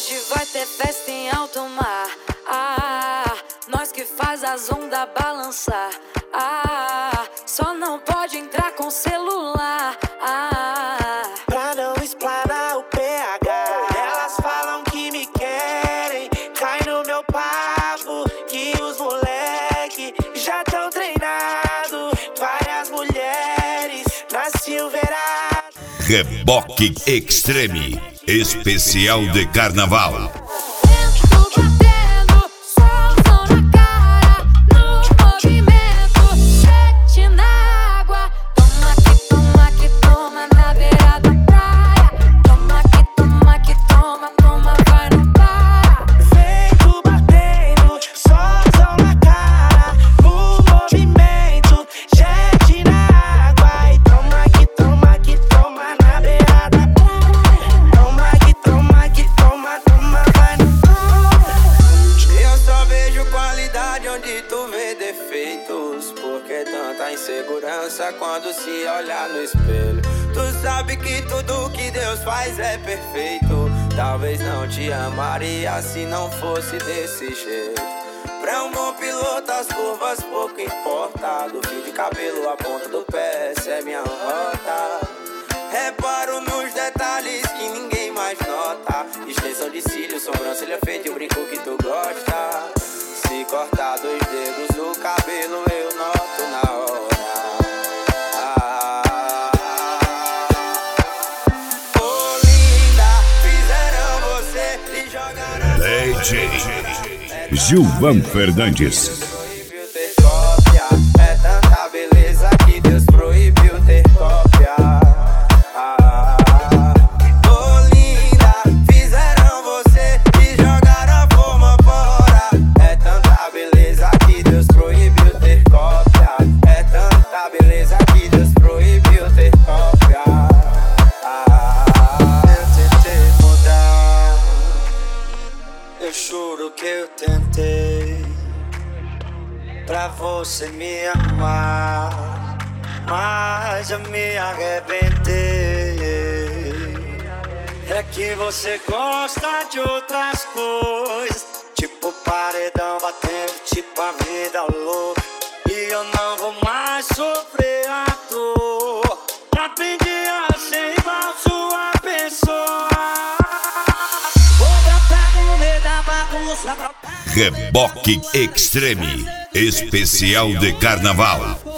Hoje vai ter festa em alto mar. Nós que faz as ondas balançar. Só não pode entrar com celular. Pra não explanar o PH. Elas falam que me querem, cai no meu papo, que os moleque já tão treinados. Várias mulheres na Silverado. Reboque Extreme, especial de carnaval. Porque tanta insegurança quando se olha no espelho. Tu sabe que tudo que Deus faz é perfeito. Talvez não te amaria se não fosse desse jeito. Pra um bom piloto as curvas pouco importa. Do fio de cabelo à ponta do pé, essa é minha rota. Reparo nos detalhes que ninguém mais nota. Extensão de cílios, sobrancelha feita e o brinco que tu gosta. Se cortar 2 dedos do cabelo eu noto na hora. Oh linda, fizeram você e jogaram DJ Gilvan Fernandes. Proibiu ter cópia, é tanta beleza que Deus proibiu ter cópia. Juro que eu tentei pra você me amar, mas eu me arrebentei. É que você gosta de outras coisas, tipo paredão batendo, tipo a vida louca. E eu não vou mais sofrer à toa. Aprendi a ser igual sua pessoa. Reboque Extreme, especial de carnaval.